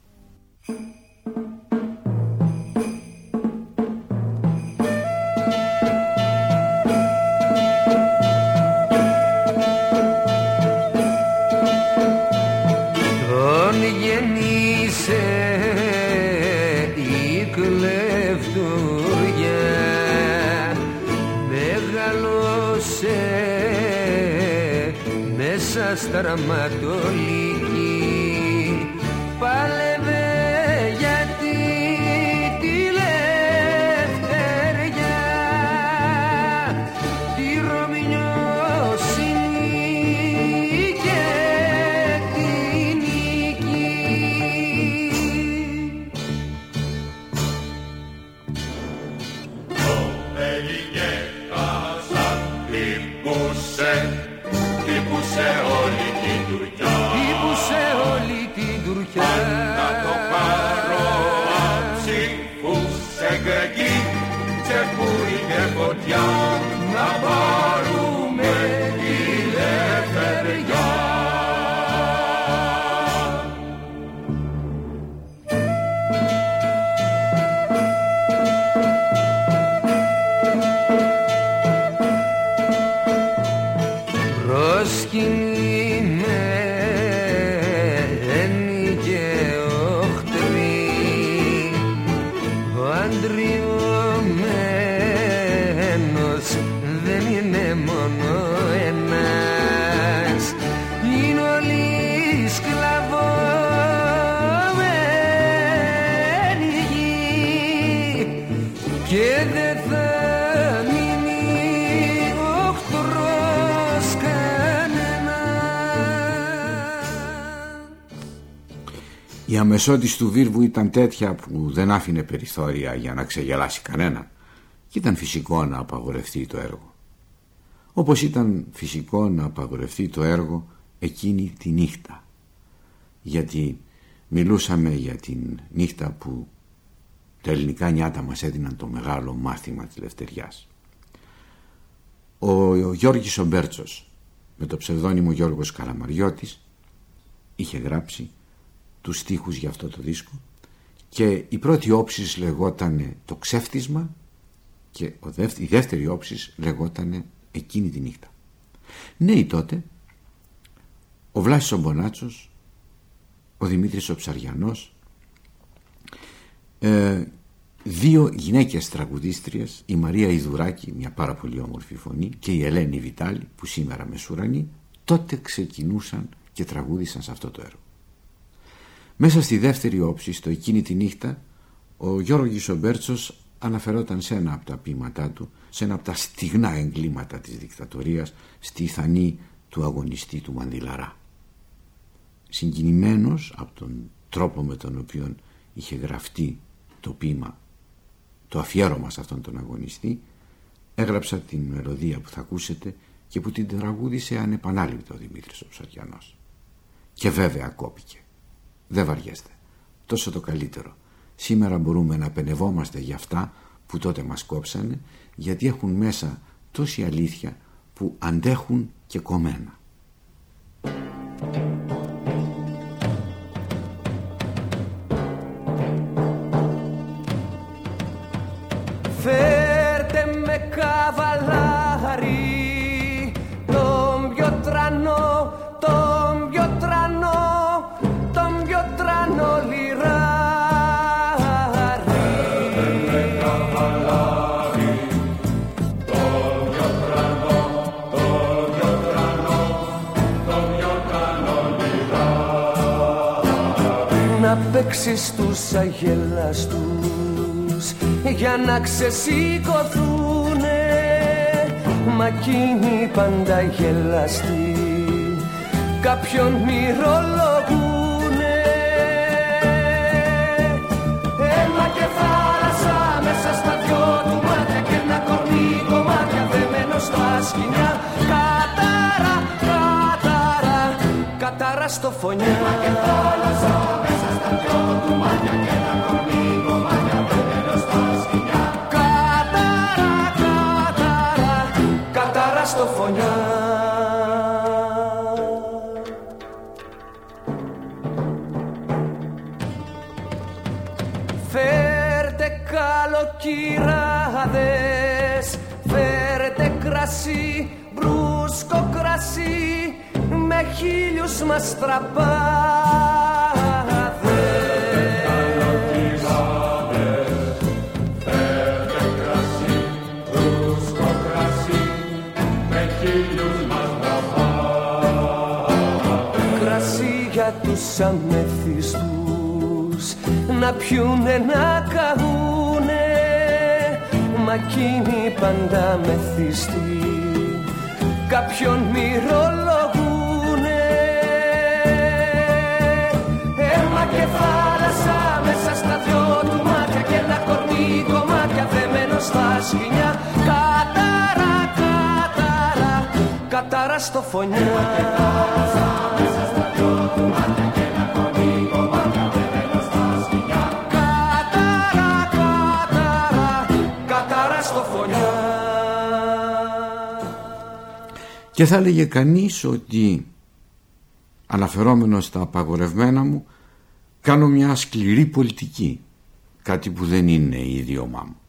Τον γεννήσε η κλεφτουριά, μεγαλώσε μέσα στα ραματολίκη, πάλευε γιατί τη λευτεριά, τη Ρωμινιώσινη και τη νίκη. Το έλεγε κάσαν, τύπουσε όλη την Τουρκιά. Τύπουσε όλη την Τουρκιά. Να το πάρω αψήφους σε γκρεκή, τσεκούρι και φωτιά, να πάρουμε τη λευτεριά. Προσκυνημένοι και οχτροί, ο αντριωμένος δεν είναι μόνο ένας, είναι όλοι σκλαβωμένοι γη και δεν θα μείνει οχτρός Η αμεσότης του Βίρβου ήταν τέτοια που δεν άφηνε περιθώρια για να ξεγελάσει κανένα. και ήταν φυσικό να απαγορευτεί το έργο. Όπως ήταν φυσικό να απαγορευτεί το έργο εκείνη τη νύχτα, γιατί μιλούσαμε για την νύχτα που τα ελληνικά νιάτα μας έδιναν το μεγάλο μάθημα της Λευτεριάς. Ο Γιώργης ο Μπέρτσος, με το ψευδόνυμο Γιώργος Καλαμαριώτης, είχε γράψει τους στίχους για αυτό το δίσκο και η πρώτη όψης λεγότανε το ξέφτισμα και η δεύτερη όψης λεγότανε εκείνη τη νύχτα. Νέοι τότε ο Βλάσης ο Μπονάτσος, ο Δημήτρης ο Ψαριανός, δύο γυναίκες τραγουδίστριες, η Μαρία Ιδουράκη, μια πάρα πολύ όμορφη φωνή, και η Ελένη Βιτάλη που σήμερα μεσουρανεί, τότε ξεκινούσαν και τραγούδησαν σε αυτό το έργο. Μέσα στη δεύτερη όψη, στο εκείνη τη νύχτα, ο Γιώργης ο Μπέρτσος αναφερόταν σε ένα από τα ποίηματά του, σε ένα από τα στιγνά εγκλήματα της δικτατορίας, στη θανή του αγωνιστή του Μανδυλαρά. Συγκινημένος από τον τρόπο με τον οποίο είχε γραφτεί το ποίημα, το αφιέρωμα σε αυτόν τον αγωνιστή, έγραψα την μελωδία που θα ακούσετε και που την τραγούδισε ανεπανάληπτα ο Δημήτρης ο Ψαριανός. Και βέβαια κόπηκε. Δεν βαριέστε. Τόσο το καλύτερο. Σήμερα μπορούμε να πενευόμαστε για αυτά που τότε μας κόψανε, γιατί έχουν μέσα τόση αλήθεια που αντέχουν και κομμένα. Φέρτε με καβαλάρι, τον πιο τρανό, τον πιο τρανό, τον πιο τρανό λιράρι. Φέρτε με καβαλάρι, τον πιο τρανό, τον πιο τρανό, τον πιο τρανό λιράρι. Να παίξεις τους αγελαστούς για να ξεσηκωθούνε, μα εκείνοι πάντα γελαστοί κάποιον μυρολογούνε. Αίμα και θάλασσα μέσα στα δυο του μάτια και ένα κορμί κομμάτια δεμένο στα σκοινιά. Κατάρα, κατάρα, κατάρα στο φωνιά. Αίμα και θάλασσα μέσα στα δυο του μάτια και ένα κορμί κομμάτια δεμένο στα σκοινιά. Κατάρα, κατάρα, κατάρα στο φωνιά. Φέρτε καλοκυράδες, φέρτε κρασί, μπρούσκο κρασί, με χίλιους μαστραπάδες. Φέρτε κρασί, μπρούσκο κρασί, με χίλιους μαστραπάδες. Κρασί για τους αμεθυστούς να πιούνε να καούνε, μα εκείνοι πάντα μεθυστοί κάποιον μυρολογούνε. Αίμα και θάλασσα μέσα στα δυο του μάτια και ένα κορμί κομμάτια δεμένο στα σκοινιά. Κατάρα, κατάρα, κατάρα στο φωνιά. Αίμα και θάλασσα μέσα στα δυο του μάτια και ένα κορμί κομμάτια δεμένο στα σκοινιά. Κατάρα, κατάρα, κατάρα στο φωνιά. Και θα έλεγε κανείς ότι, αναφερόμενος στα απαγορευμένα μου, κάνω μια σκληρή πολιτική, κάτι που δεν είναι η ιδιώμά μου.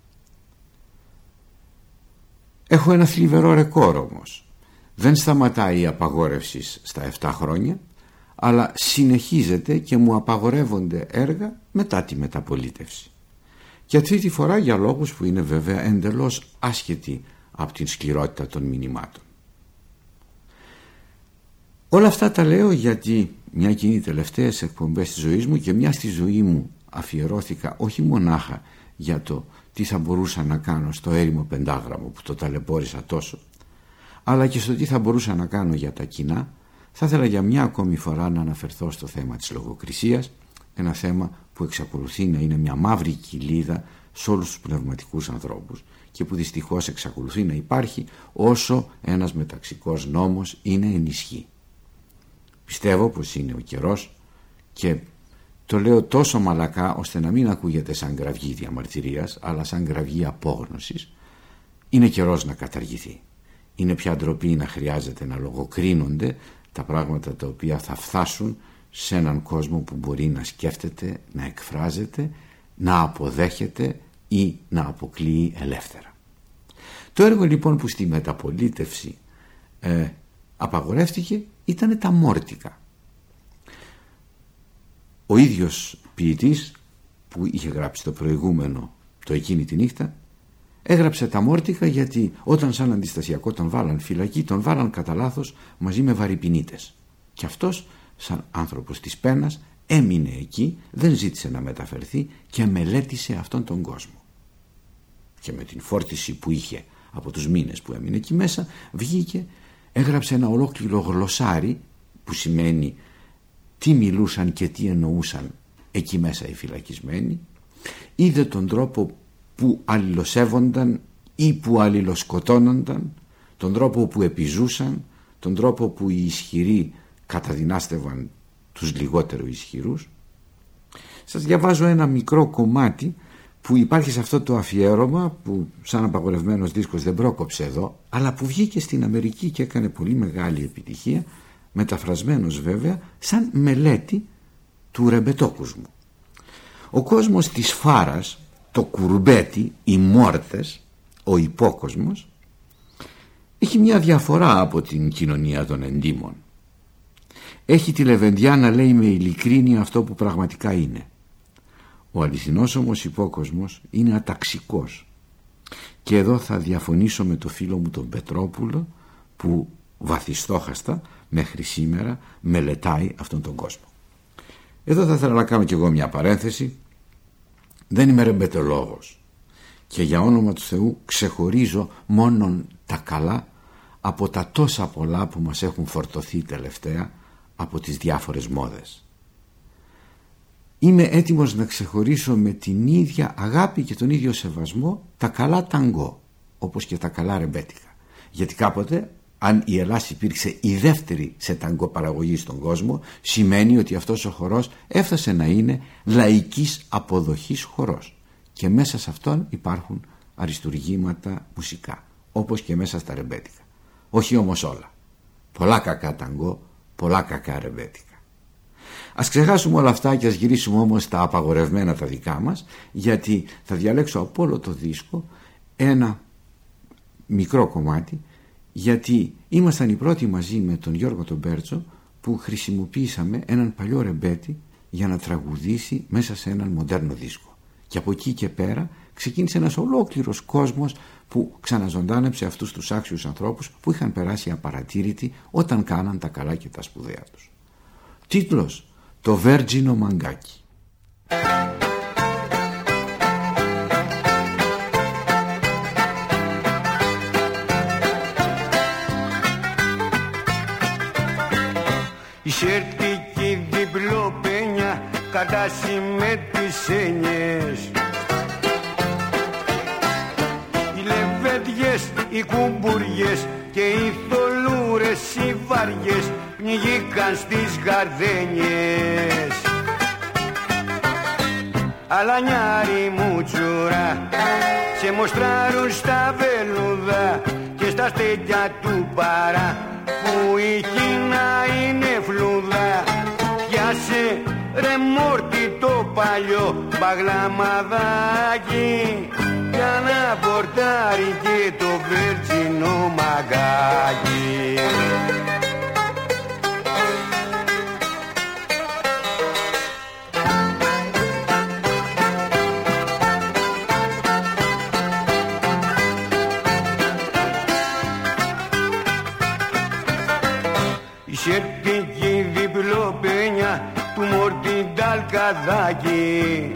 Έχω ένα θλιβερό ρεκόρ όμως. Δεν σταματάει η απαγόρευση στα 7 χρόνια, αλλά συνεχίζεται και μου απαγορεύονται έργα μετά τη μεταπολίτευση. Και αυτή τη φορά για λόγους που είναι βέβαια εντελώς άσχετοι από την σκληρότητα των μηνυμάτων. Όλα αυτά τα λέω γιατί μια και είναι οι τελευταίες εκπομπές της ζωής μου και μια στη ζωή μου αφιερώθηκα όχι μονάχα για το τι θα μπορούσα να κάνω στο έρημο πεντάγραμμο που το ταλαιπώρησα τόσο, αλλά και στο τι θα μπορούσα να κάνω για τα κοινά. Θα ήθελα για μια ακόμη φορά να αναφερθώ στο θέμα της λογοκρισίας, ένα θέμα που εξακολουθεί να είναι μια μαύρη κοιλίδα σε όλους τους πνευματικούς ανθρώπους και που δυστυχώς εξακολουθεί να υπάρχει όσο ένας μεταξικός νόμος είναι ενισχύ. Πιστεύω πως είναι ο καιρός, και το λέω τόσο μαλακά ώστε να μην ακούγεται σαν κραυγή διαμαρτυρίας, αλλά σαν κραυγή απόγνωσης, είναι καιρός να καταργηθεί. Είναι πια ντροπή να χρειάζεται να λογοκρίνονται τα πράγματα τα οποία θα φτάσουν σε έναν κόσμο που μπορεί να σκέφτεται, να εκφράζεται, να αποδέχεται ή να αποκλείει ελεύθερα. Το έργο λοιπόν που στη μεταπολίτευση απαγορεύτηκε ήταν τα μόρτικα. Ο ίδιος ποιητής που είχε γράψει το προηγούμενο, το εκείνη τη νύχτα, έγραψε τα μόρτικα γιατί όταν σαν αντιστασιακό τον βάλαν φυλακή, τον βάλαν κατά λάθος μαζί με βαρυπινίτες. Και αυτός σαν άνθρωπος της πένας έμεινε εκεί, δεν ζήτησε να μεταφερθεί και μελέτησε αυτόν τον κόσμο. Και με την φόρτιση που είχε από τους μήνες που έμεινε εκεί μέσα, βγήκε, έγραψε ένα ολόκληρο γλωσσάρι που σημαίνει τι μιλούσαν και τι εννοούσαν εκεί μέσα οι φυλακισμένοι, είδε τον τρόπο που αλληλοσέβονταν ή που αλληλοσκοτώνονταν, τον τρόπο που επιζούσαν, τον τρόπο που οι ισχυροί καταδυνάστευαν τους λιγότερο ισχυρούς. Σας διαβάζω ένα μικρό κομμάτι που υπάρχει σε αυτό το αφιέρωμα, που σαν απαγορευμένος δίσκος δεν πρόκοψε εδώ, αλλά που βγήκε στην Αμερική και έκανε πολύ μεγάλη επιτυχία, μεταφρασμένος βέβαια σαν μελέτη του ρεμπετόκουσμου. Ο κόσμος της φάρας, το κουρμπέτι, οι μόρτες, ο υπόκοσμος, έχει μια διαφορά από την κοινωνία των εντύμων. Έχει τη λεβεντιά να λέει με ειλικρίνεια αυτό που πραγματικά είναι. Ο αληθινός όμως υπόκοσμος είναι αταξικός. Και εδώ θα διαφωνήσω με το φίλο μου τον Πετρόπουλο, που βαθιστόχαστα μέχρι σήμερα μελετάει αυτόν τον κόσμο. Εδώ θα ήθελα να κάνω κι εγώ μια παρένθεση. Δεν είμαι ρεμπετολόγος και για όνομα του Θεού ξεχωρίζω μόνον τα καλά από τα τόσα πολλά που μας έχουν φορτωθεί τελευταία από τις διάφορες μόδες. Είμαι έτοιμος να ξεχωρίσω με την ίδια αγάπη και τον ίδιο σεβασμό τα καλά ταγκό, όπως και τα καλά ρεμπέτικα. Γιατί κάποτε, αν η Ελλάς υπήρξε η δεύτερη σε ταγκό παραγωγή στον κόσμο, σημαίνει ότι αυτός ο χορός έφτασε να είναι λαϊκής αποδοχής χορός. Και μέσα σε αυτόν υπάρχουν αριστουργήματα μουσικά, όπως και μέσα στα ρεμπέτικα. Όχι όμως όλα. Πολλά κακά ταγκό, πολλά κακά ρεμπέτικα. Ας ξεχάσουμε όλα αυτά και ας γυρίσουμε όμως στα απαγορευμένα τα δικά μας, γιατί θα διαλέξω από όλο το δίσκο ένα μικρό κομμάτι, γιατί ήμασταν οι πρώτοι μαζί με τον Γιώργο τον Μπέρτσο που χρησιμοποίησαμε έναν παλιό ρεμπέτι για να τραγουδήσει μέσα σε έναν μοντέρνο δίσκο. Και από εκεί και πέρα ξεκίνησε ένας ολόκληρος κόσμος που ξαναζωντάνεψε αυτούς τους άξιους ανθρώπους που είχαν περάσει απαρατήρητοι όταν κάναν τα καλά και τα σπουδαία τους. Τίτλος: το Βέρτζινο Μαγκάκι. Η σερτική διπλοπένια κατάσει με τις έννοιες, οι λεβέντιες, οι κουμπουριές και οι θολούρες οι βαριές πνιγήκαν στις γαρδένιες. Αλλά νιάρι μου τσουρά σε μοστράρουν στα βελούδα και στα στέκια του παρά που η Κίνα είναι φλούδα. Πιάσε ρε μόρτι το παλιό μπαγλαμαδάκι για να πορτάρει και το βέρτσινο μαγκάκι. Η σερτική διπλοπένια του μορτιντάλ καδάκι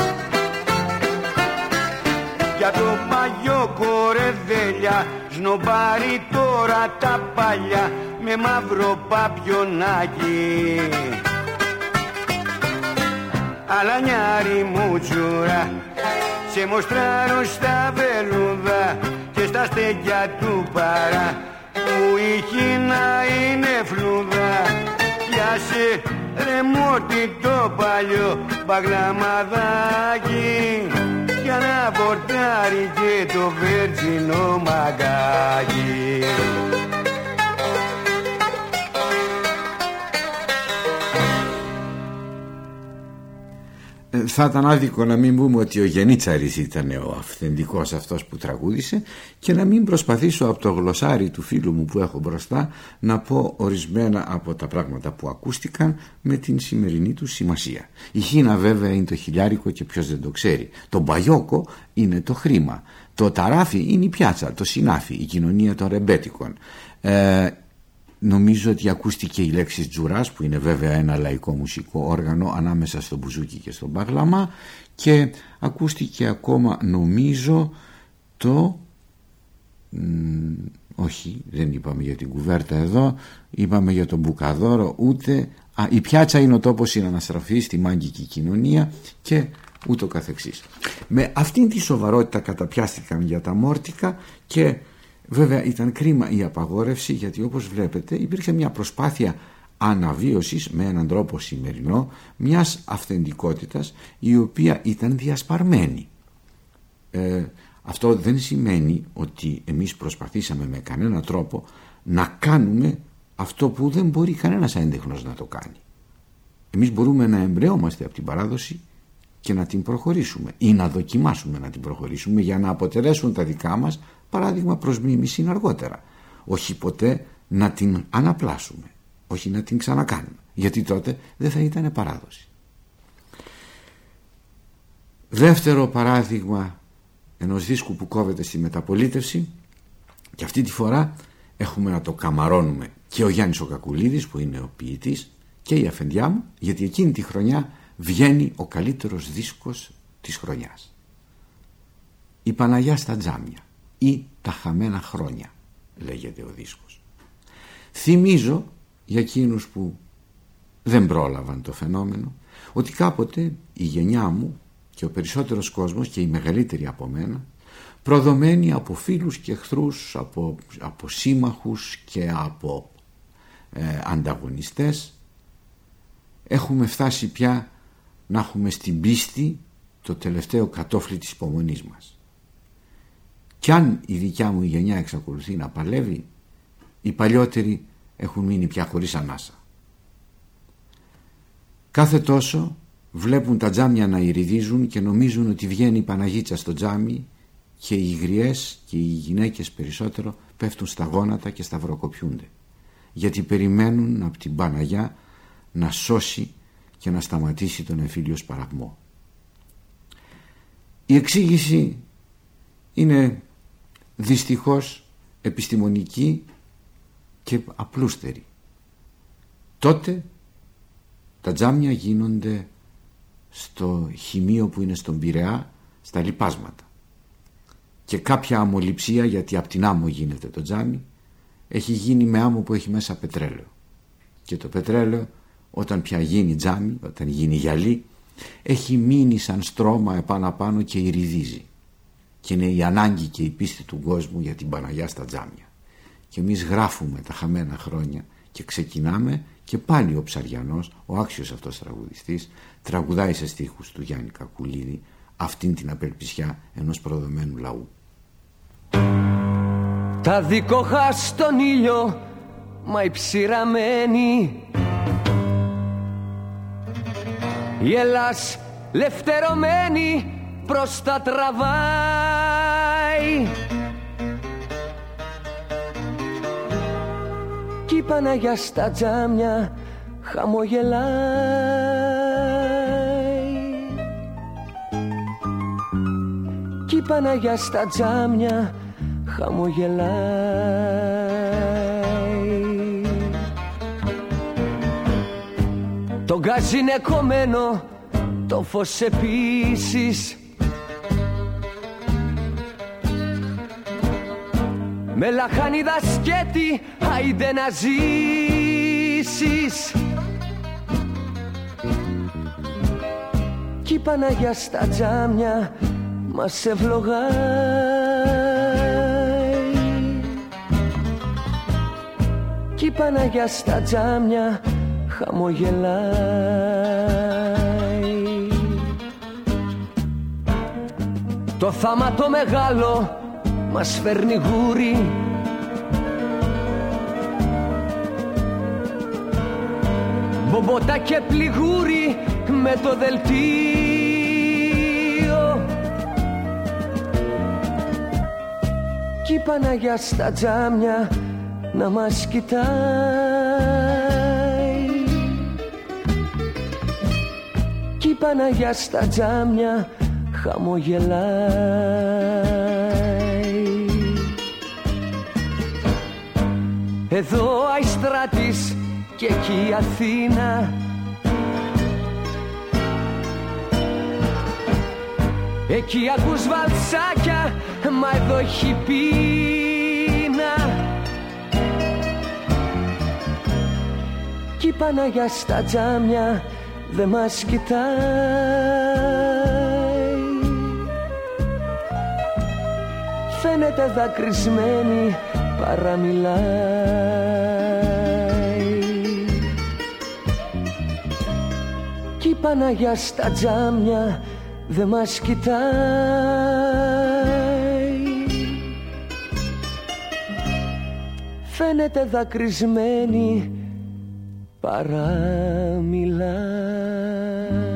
για το παλιό κορεδέλια σνομπάρει τώρα τα παλιά με μαύρο παπιονάκι. Αλλά νιάρι μου τσουρά σε μοστράρουν στα βελούδα και στα στέκια του παρά, που η Κίνα είναι φλούδα. Πιάσε ρε μόρτι το παλιό μπαγλαμαδάκι για να πορτάρει και το βέρτσινο μαγκάκι. Θα ήταν άδικο να μην πούμε ότι ο Γενίτσαρης ήταν ο αυθεντικός αυτός που τραγούδισε και να μην προσπαθήσω από το γλωσσάρι του φίλου μου που έχω μπροστά να πω ορισμένα από τα πράγματα που ακούστηκαν με την σημερινή του σημασία. Η Χίνα βέβαια είναι το χιλιάρικο και ποιος δεν το ξέρει. Το μπαγιόκο είναι το χρήμα. Το ταράφι είναι η πιάτσα, το συνάφι, η κοινωνία των ρεμπέτικων. Νομίζω ότι ακούστηκε η λέξη τζουράς, που είναι βέβαια ένα λαϊκό μουσικό όργανο ανάμεσα στο μπουζούκι και στο μπαγλαμά, και ακούστηκε ακόμα νομίζω το όχι, δεν είπαμε για την κουβέρτα εδώ, είπαμε για τον μπουκαδόρο, ούτε η πιάτσα είναι ο τόπος συναναστραφής στη μάγκικη κοινωνία και ούτω καθεξής. Με αυτήν τη σοβαρότητα καταπιάστηκαν για τα μόρτικα και βέβαια ήταν κρίμα η απαγόρευση, γιατί όπως βλέπετε υπήρξε μια προσπάθεια αναβίωσης με έναν τρόπο σημερινό μιας αυθεντικότητας η οποία ήταν διασπαρμένη. Αυτό δεν σημαίνει ότι εμείς προσπαθήσαμε με κανένα τρόπο να κάνουμε αυτό που δεν μπορεί κανένας έντεχνος να το κάνει. Εμείς μπορούμε να εμπραιόμαστε από την παράδοση και να την προχωρήσουμε ή να δοκιμάσουμε να την προχωρήσουμε για να αποτελέσουν τα δικά μας παράδειγμα προς μίμηση αργότερα. Όχι ποτέ να την αναπλάσουμε, όχι να την ξανακάνουμε, γιατί τότε δεν θα ήταν παράδοση. Δεύτερο παράδειγμα ενός δίσκου που κόβεται στη μεταπολίτευση, και αυτή τη φορά έχουμε να το καμαρώνουμε και ο Γιάννης ο Κακουλίδης που είναι ο ποιητής και η αφεντιά μου, γιατί εκείνη τη χρονιά βγαίνει ο καλύτερος δίσκος της χρονιάς. Η Παναγιά στα τζάμια ή τα χαμένα χρόνια λέγεται ο δίσκος. Θυμίζω για εκείνους που δεν πρόλαβαν το φαινόμενο ότι κάποτε η γενιά μου και ο περισσότερος κόσμος και οι μεγαλύτεροι από μένα, προδομένοι από φίλους και εχθρούς, από σύμμαχους και από ανταγωνιστές, έχουμε φτάσει πια να έχουμε στην πίστη το τελευταίο κατόφλι της υπομονής μας. Κι αν η δικιά μου η γενιά εξακολουθεί να παλεύει, οι παλιότεροι έχουν μείνει πια χωρίς ανάσα. Κάθε τόσο βλέπουν τα τζάμια να ηριδίζουν και νομίζουν ότι βγαίνει η Παναγίτσα στο τζάμι και οι γριές και οι γυναίκες περισσότερο πέφτουν στα γόνατα και σταυροκοπιούνται, γιατί περιμένουν από την Παναγιά να σώσει και να σταματήσει τον εμφύλιο σπαραγμό. Η εξήγηση είναι δυστυχώς επιστημονική και απλούστερη. Τότε τα τζάμια γίνονται στο χημείο που είναι στον Πειραιά, στα λιπάσματα, και κάποια αμμοληψία, γιατί από την άμμο γίνεται το τζάμι, έχει γίνει με άμμο που έχει μέσα πετρέλαιο, και το πετρέλαιο όταν πια γίνει τζάμι, όταν γίνει γυαλί, έχει μείνει σαν στρώμα επάνω και ηριδίζει, και είναι η ανάγκη και η πίστη του κόσμου για την Παναγιά στα τζάμια. Και εμείς γράφουμε τα χαμένα χρόνια και ξεκινάμε, και πάλι ο Ψαριανός, ο άξιος αυτός τραγουδιστής, τραγουδάει σε στίχους του Γιάννη Κακουλίδη αυτήν την απελπισιά ενός προδομένου λαού. Τα δίκοχα στον ήλιο, μα η ψηραμένη, η Ελλάς λευτερωμένη προς τα τραβάει, κι η Παναγιά στα τζάμια χαμογελάει, κι η Παναγιά στα τζάμια χαμογελάει. Το γκάζι είναι κομμένο, το φως επίσης, με λαχανίδα σκέτη, άιντε να ζήσεις, κι η Παναγιά στα τζάμια μας ευλογάει. Κι η Παναγιά στα τζάμια χαμογελάει. Το θάματο μεγάλο μας φέρνει γούρι, μπομπότα και πληγούρι με το δελτίο. Κι η Παναγιά στα τζάμια να μας κοιτάει. Κι η Παναγιά στα τζάμια χαμογελάει. Εδώ Αϊστράτης και εκεί η Αθήνα, εκεί ακούς βαλσάκια, μα εδώ έχει πείνα. Κι η Παναγιά στα τζάμια δε μας κοιτάει. Φαίνεται δακρυσμένη, παραμιλάει. Κι η Παναγιά στα τζάμια δε μας κοιτάει. Φαίνεται δακρυσμένη, παραμιλάει.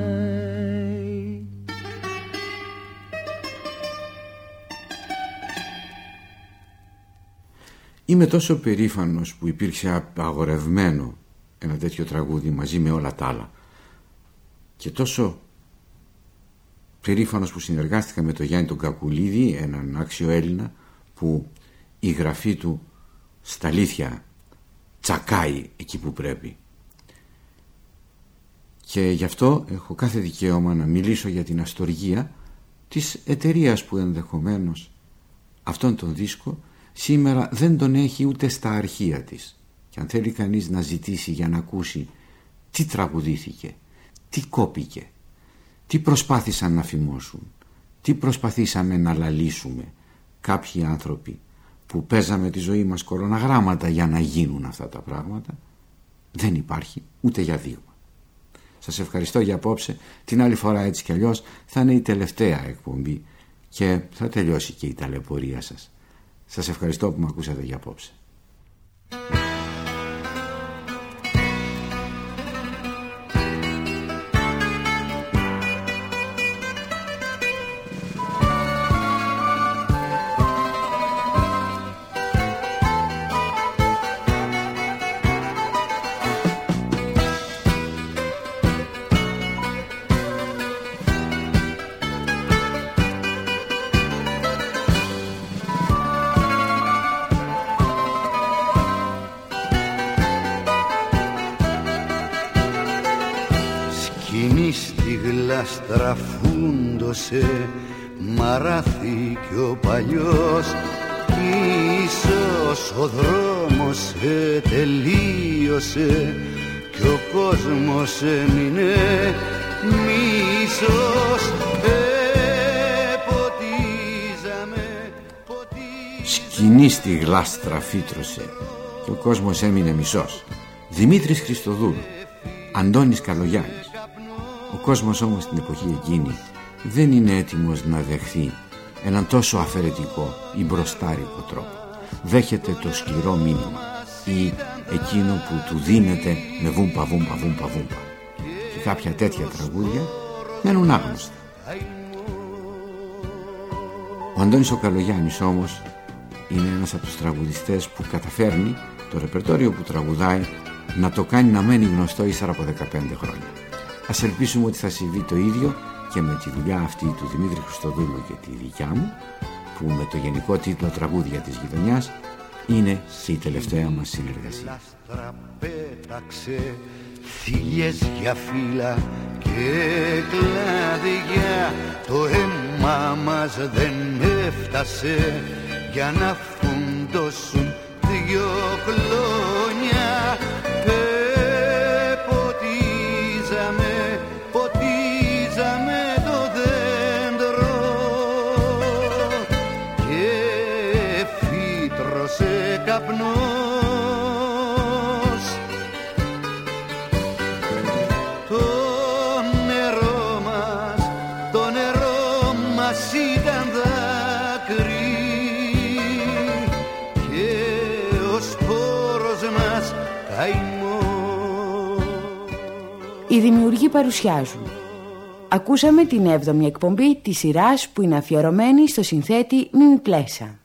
Είμαι τόσο περήφανος που υπήρξε απαγορευμένο ένα τέτοιο τραγούδι μαζί με όλα τα άλλα, και τόσο περήφανος που συνεργάστηκα με τον Γιάννη τον Κακουλίδη, έναν άξιο Έλληνα που η γραφή του στα αλήθεια τσακάει εκεί που πρέπει. Και γι' αυτό έχω κάθε δικαίωμα να μιλήσω για την αστοργία της εταιρείας που ενδεχομένως αυτόν τον δίσκο σήμερα δεν τον έχει ούτε στα αρχεία της. Και αν θέλει κανείς να ζητήσει για να ακούσει τι τραγουδήθηκε, τι κόπηκε, τι προσπάθησαν να φημώσουν, τι προσπαθήσαμε να λαλήσουμε κάποιοι άνθρωποι που παίζαμε τη ζωή μας κοροναγράμματα για να γίνουν αυτά τα πράγματα, δεν υπάρχει ούτε για δείγμα. Σας ευχαριστώ για απόψε. Την άλλη φορά έτσι κι αλλιώς θα είναι η τελευταία εκπομπή και θα τελειώσει και η ταλαιπωρία σας. Σας ευχαριστώ που με ακούσατε για απόψε. Στραφούντωσε, μαράθηκε ο παλιός, ίσως ο δρόμος τελείωσε κι ο κόσμος έμεινε μίσος. Σκηνή στη γλάστρα φύτρωσε και ο κόσμος έμεινε μισός. Δημήτρης Χριστοδούλου, Αντώνης Καλογιάννης. Ο κόσμος όμως στην εποχή εκείνη δεν είναι έτοιμος να δεχθεί έναν τόσο αφαιρετικό ή μπροστάρικο τρόπο. Δέχεται το σκληρό μήνυμα ή εκείνο που του δίνεται με βούμπα βούμπα βούμπα βούμπα. Και κάποια τέτοια τραγούδια μένουν άγνωστα. Ο Αντώνης ο Καλογιάννης όμως είναι ένας από τους τραγουδιστές που καταφέρνει το ρεπερτόριο που τραγουδάει να το κάνει να μένει γνωστό ύστερα από 15 χρόνια. Ας ελπίσουμε ότι θα συμβεί το ίδιο και με τη δουλειά αυτή του Δημήτρη Χριστοδούλου και τη δικιά μου, που με το γενικό τίτλο «Τραγούδια της γειτονιάς» είναι και η τελευταία μας συνεργασία. Πέταξε θηλιές για φύλλα και κλαδιά, το αίμα μας δεν έφτασε για να φουντώσουν 2 κλόνια. Ποτίζαμε το δέντρο Οι δημιουργοί παρουσιάζουν. Ακούσαμε την 7η εκπομπή της σειράς που είναι αφιερωμένη στο συνθέτη Μίμη Πλέσα.